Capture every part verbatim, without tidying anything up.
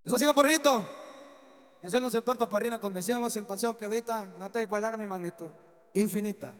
Eso sigue porrito. Ese no se torta parrina con decíamos en pasión que ahorita no te igualar mi manito. Infinita.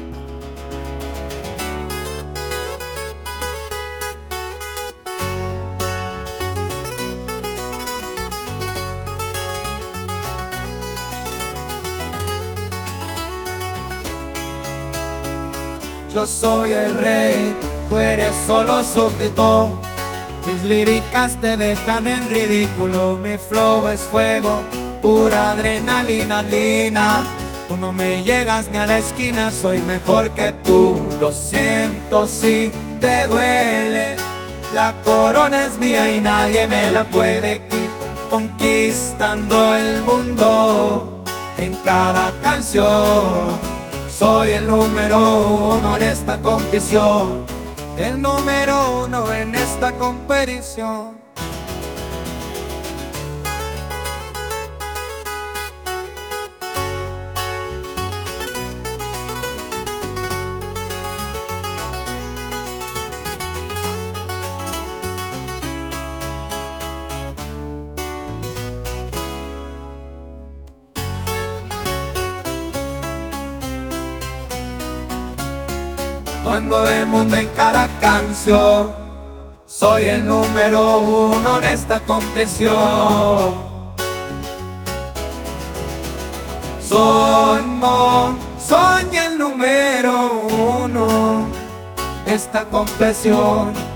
Yo soy el rey, tú eres solo súbdito. Mis líricas te dejan en ridículo. Mi flow es fuego, pura adrenalina, lina. Tú no me llegas ni a la esquina, soy mejor que tú. Lo siento si te duele, la corona es mía y nadie me la puede quitar. Conquistando el mundo en cada canción. Soy el número uno en esta competición, el número uno en esta competición. Cuando el mundo en cada canción, soy el número uno en esta competición. Somos, soy el número uno en esta competición.